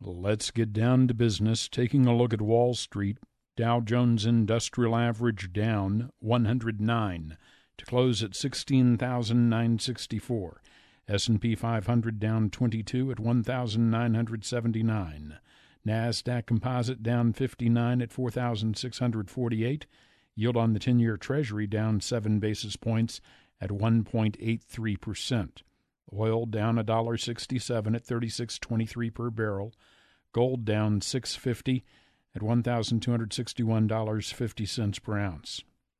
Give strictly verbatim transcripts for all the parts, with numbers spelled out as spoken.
Let's get down to business. Taking a look at Wall Street, Dow Jones Industrial Average down one hundred nine to close at sixteen thousand nine hundred sixty-four. S and P five hundred down twenty-two at one thousand nine hundred seventy-nine. NASDAQ Composite down fifty-nine at four thousand six hundred forty-eight. Yield on the ten-year Treasury down seven basis points at one point eight three percent. Oil down one dollar sixty-seven at thirty-six twenty-three per barrel. Gold down six fifty at one thousand two hundred sixty-one dollars and fifty cents per ounce.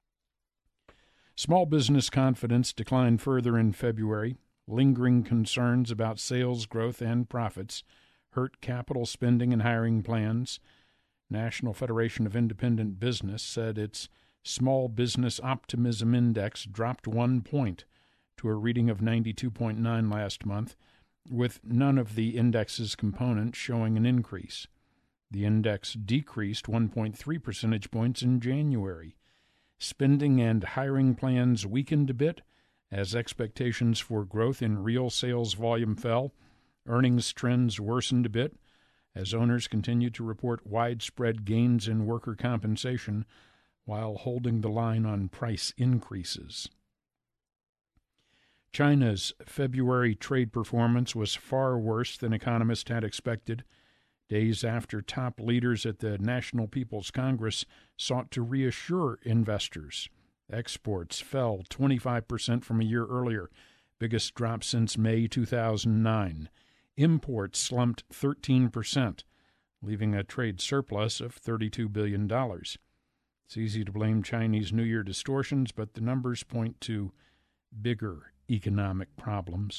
Small business confidence declined further in February. Lingering concerns about sales growth and profits hurt capital spending and hiring plans. National Federation of Independent Business said its Small Business Optimism Index dropped one point to a reading of ninety-two point nine last month, with none of the index's components showing an increase. The index decreased one point three percentage points in January. Spending and hiring plans weakened a bit as expectations for growth in real sales volume fell. Earnings trends worsened a bit as owners continued to report widespread gains in worker compensation while holding the line on price increases. China's February trade performance was far worse than economists had expected, days after top leaders at the National People's Congress sought to reassure investors. Exports fell twenty-five percent from a year earlier, biggest drop since May two thousand nine. Imports slumped thirteen percent, leaving a trade surplus of thirty-two billion dollars. It's easy to blame Chinese New Year distortions, but the numbers point to bigger economic problems.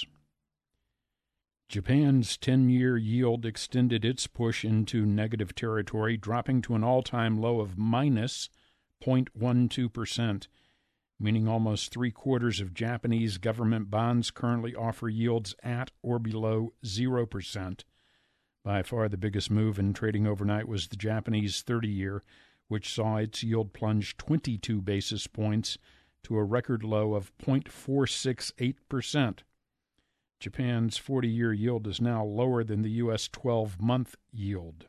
Japan's ten-year yield extended its push into negative territory, dropping to an all-time low of minus zero point one two percent, meaning almost three-quarters of Japanese government bonds currently offer yields at or below zero percent. By far the biggest move in trading overnight was the Japanese thirty-year, which saw its yield plunge twenty-two basis points to a record low of zero point four six eight percent. Japan's forty-year yield is now lower than the U S twelve-month yield.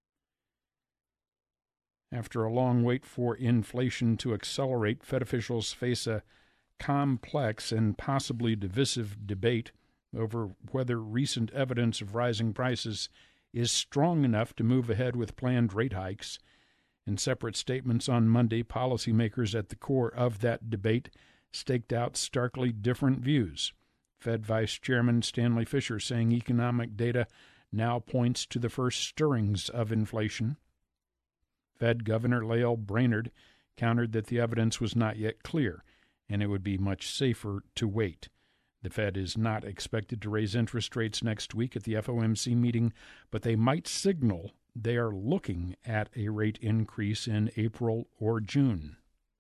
After a long wait for inflation to accelerate, Fed officials face a complex and possibly divisive debate over whether recent evidence of rising prices is strong enough to move ahead with planned rate hikes. In separate statements on Monday, policymakers at the core of that debate staked out starkly different views. Fed Vice Chairman Stanley Fischer saying economic data now points to the first stirrings of inflation. Fed Governor Lael Brainerd countered that the evidence was not yet clear, and it would be much safer to wait. The Fed is not expected to raise interest rates next week at the F O M C meeting, but they might signal they are looking at a rate increase in April or June.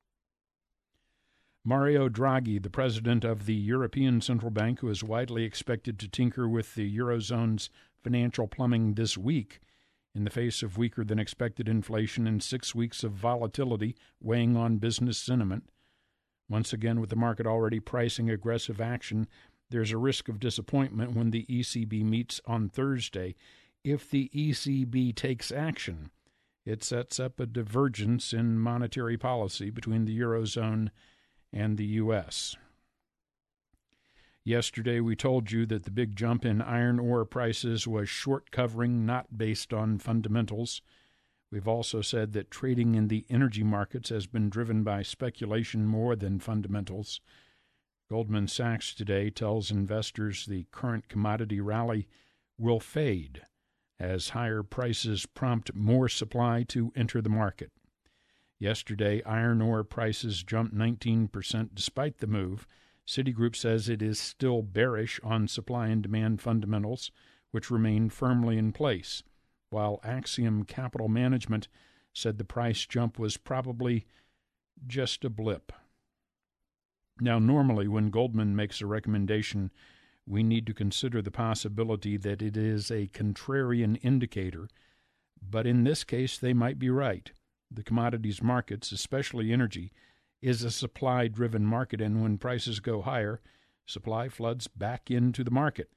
Mario Draghi, the president of the European Central Bank, who is widely expected to tinker with the Eurozone's financial plumbing this week, in the face of weaker-than-expected inflation and six weeks of volatility weighing on business sentiment. Once again, with the market already pricing aggressive action, there's a risk of disappointment when the E C B meets on Thursday. If the E C B takes action, it sets up a divergence in monetary policy between the Eurozone and the U S Yesterday, we told you that the big jump in iron ore prices was short covering, not based on fundamentals. We've also said that trading in the energy markets has been driven by speculation more than fundamentals. Goldman Sachs today tells investors the current commodity rally will fade as higher prices prompt more supply to enter the market. Yesterday, iron ore prices jumped nineteen percent despite the move. Citigroup says it is still bearish on supply and demand fundamentals, which remain firmly in place, while Axiom Capital Management said the price jump was probably just a blip. Now, normally when Goldman makes a recommendation, we need to consider the possibility that it is a contrarian indicator, but in this case they might be right. The commodities markets, especially energy, is a supply-driven market, and when prices go higher, supply floods back into the market.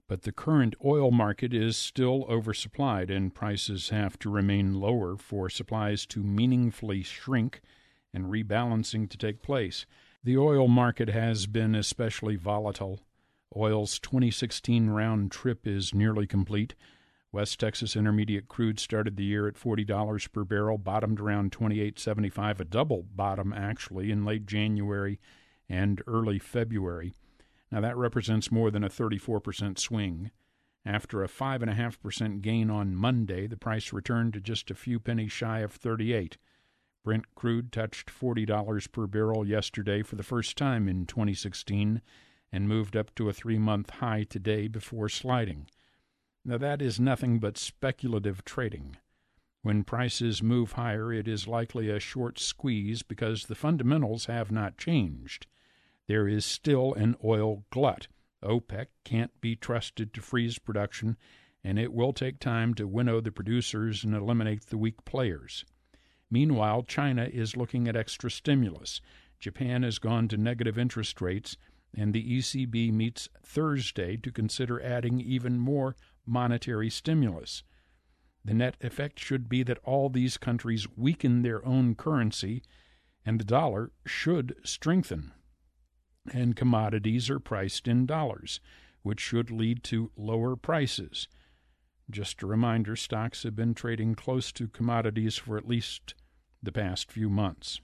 But the current oil market is still oversupplied, and prices have to remain lower for supplies to meaningfully shrink and rebalancing to take place. The oil market has been especially volatile. Oil's twenty sixteen round trip is nearly complete. West Texas Intermediate crude started the year at forty dollars per barrel, bottomed around twenty-eight seventy-five, a double bottom actually, in late January and early February. Now, that represents more than a thirty-four percent swing. After a five point five percent gain on Monday, the price returned to just a few pennies shy of thirty-eight. Brent crude touched forty dollars per barrel yesterday for the first time in twenty sixteen and moved up to a three-month high today before sliding. Now, that is nothing but speculative trading. When prices move higher, it is likely a short squeeze because the fundamentals have not changed. There is still an oil glut. OPEC can't be trusted to freeze production, and it will take time to winnow the producers and eliminate the weak players. Meanwhile, China is looking at extra stimulus. Japan has gone to negative interest rates, and the E C B meets Thursday to consider adding even more monetary stimulus. The net effect should be that all these countries weaken their own currency, and the dollar should strengthen. And commodities are priced in dollars, which should lead to lower prices. Just a reminder, stocks have been trading close to commodities for at least the past few months.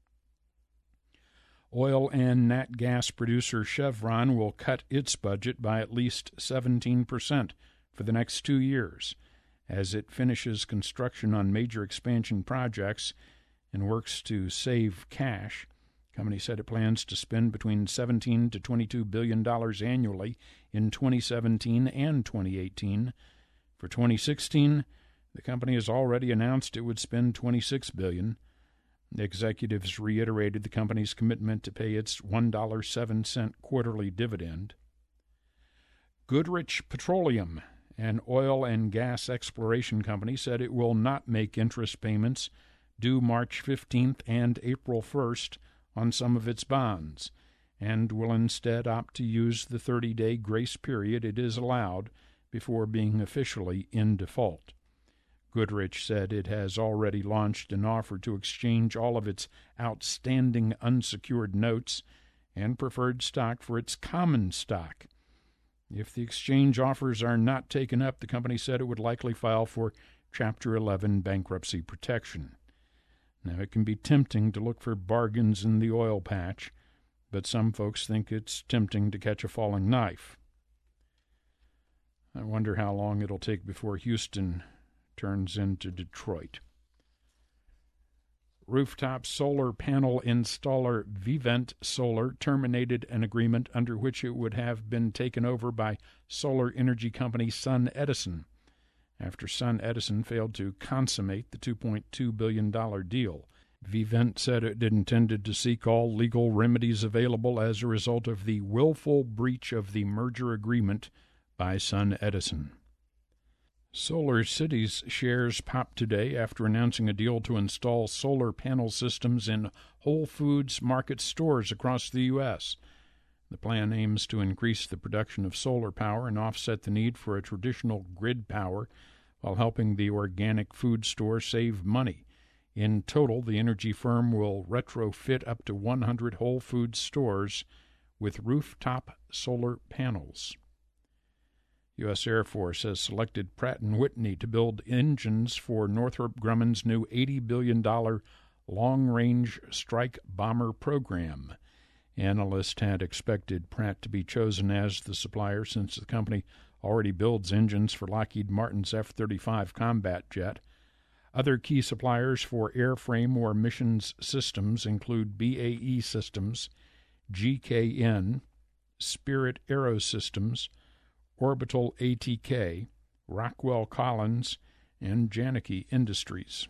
Oil and nat gas producer Chevron will cut its budget by at least seventeen percent for the next two years as it finishes construction on major expansion projects and works to save cash. The company said it plans to spend between seventeen to twenty-two billion dollars annually in twenty seventeen and twenty eighteen. For twenty sixteen, the company has already announced it would spend twenty-six billion dollars. Executives reiterated the company's commitment to pay its one dollar and seven cents quarterly dividend. Goodrich Petroleum, an oil and gas exploration company, said it will not make interest payments due March fifteenth and April first on some of its bonds, and will instead opt to use the thirty-day grace period it is allowed before being officially in default. Goodrich said it has already launched an offer to exchange all of its outstanding unsecured notes and preferred stock for its common stock. If the exchange offers are not taken up, the company said it would likely file for Chapter eleven bankruptcy protection. Now, it can be tempting to look for bargains in the oil patch, but some folks think it's tempting to catch a falling knife. I wonder how long it'll take before Houston turns into Detroit. Rooftop solar panel installer Vivint Solar terminated an agreement under which it would have been taken over by solar energy company SunEdison after SunEdison failed to consummate the two point two billion dollars deal. Vivint said it intended to seek all legal remedies available as a result of the willful breach of the merger agreement by SunEdison. SolarCity's shares popped today after announcing a deal to install solar panel systems in Whole Foods Market stores across the U S The plan aims to increase the production of solar power and offset the need for a traditional grid power while helping the organic food store save money. In total, the energy firm will retrofit up to one hundred Whole Foods stores with rooftop solar panels. U S Air Force has selected Pratt and Whitney to build engines for Northrop Grumman's new eighty billion dollars long-range strike bomber program. Analysts had expected Pratt to be chosen as the supplier since the company already builds engines for Lockheed Martin's F thirty-five combat jet. Other key suppliers for airframe or missions systems include B A E Systems, G K N, Spirit Aerosystems, Orbital A T K, Rockwell Collins, and Janicki Industries.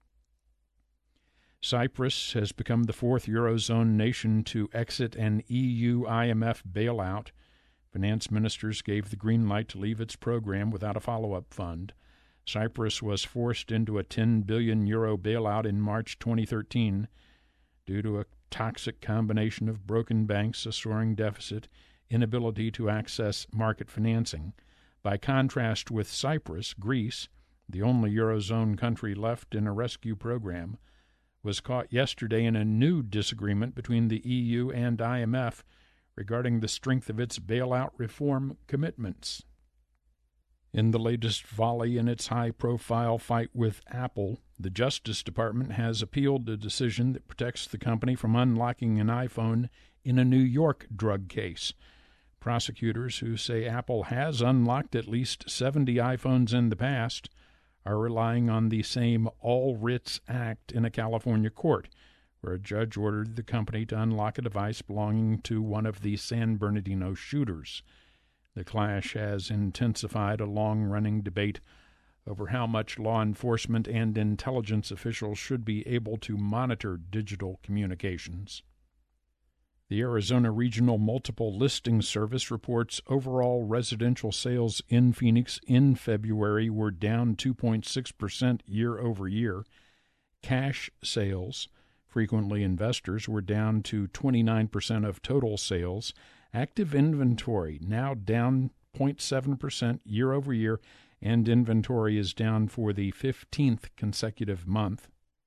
Cyprus has become the fourth Eurozone nation to exit an E U I M F bailout. Finance ministers gave the green light to leave its program without a follow-up fund. Cyprus was forced into a ten billion euro bailout in March twenty thirteen due to a toxic combination of broken banks, a soaring deficit, inability to access market financing. By contrast with Cyprus, Greece, the only Eurozone country left in a rescue program, was caught yesterday in a new disagreement between the E U and I M F regarding the strength of its bailout reform commitments. In the latest volley in its high-profile fight with Apple, the Justice Department has appealed a decision that protects the company from unlocking an iPhone in a New York drug case. Prosecutors who say Apple has unlocked at least seventy iPhones in the past are relying on the same All Writs Act in a California court, where a judge ordered the company to unlock a device belonging to one of the San Bernardino shooters. The clash has intensified a long-running debate over how much law enforcement and intelligence officials should be able to monitor digital communications. The Arizona Regional Multiple Listing Service reports overall residential sales in Phoenix in February were down two point six percent year over year. Cash sales, frequently investors, were down to twenty-nine percent of total sales. Active inventory now down zero point seven percent year over year, and inventory is down for the fifteenth consecutive month.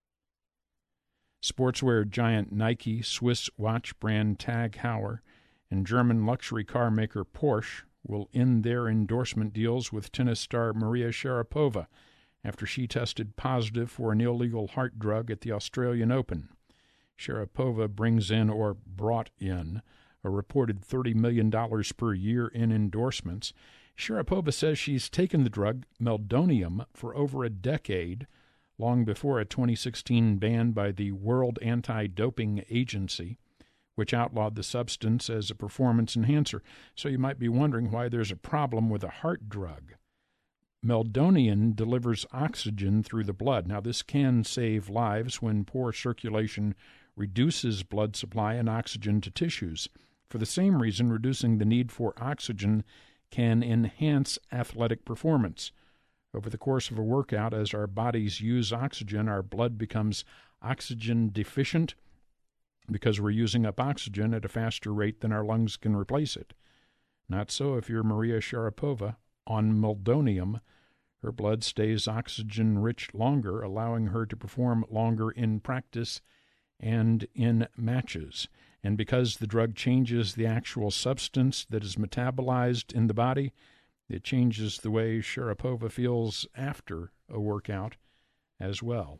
Sportswear giant Nike, Swiss watch brand Tag Heuer, and German luxury car maker Porsche will end their endorsement deals with tennis star Maria Sharapova after she tested positive for an illegal heart drug at the Australian Open. Sharapova brings in, or brought in, a reported thirty million dollars per year in endorsements. Sharapova says she's taken the drug meldonium for over a decade, long before a twenty sixteen ban by the World Anti-Doping Agency, which outlawed the substance as a performance enhancer. So you might be wondering why there's a problem with a heart drug. Meldonium delivers oxygen through the blood. Now, this can save lives when poor circulation reduces blood supply and oxygen to tissues. For the same reason, reducing the need for oxygen can enhance athletic performance. Over the course of a workout, as our bodies use oxygen, our blood becomes oxygen deficient because we're using up oxygen at a faster rate than our lungs can replace it. Not so if you're Maria Sharapova. On meldonium, her blood stays oxygen-rich longer, allowing her to perform longer in practice and in matches. And because the drug changes the actual substance that is metabolized in the body, it changes the way Sharapova feels after a workout as well.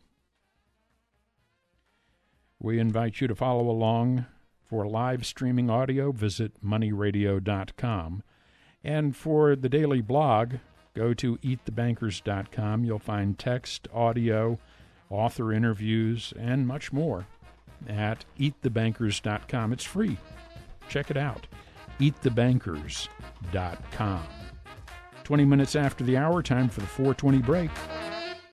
We invite you to follow along. For live streaming audio, visit money radio dot com. And for the daily blog, go to eat the bankers dot com. You'll find text, audio, author interviews, and much more at eat the bankers dot com. It's free. Check it out. eat the bankers dot com. twenty minutes after the hour, time for the four twenty break.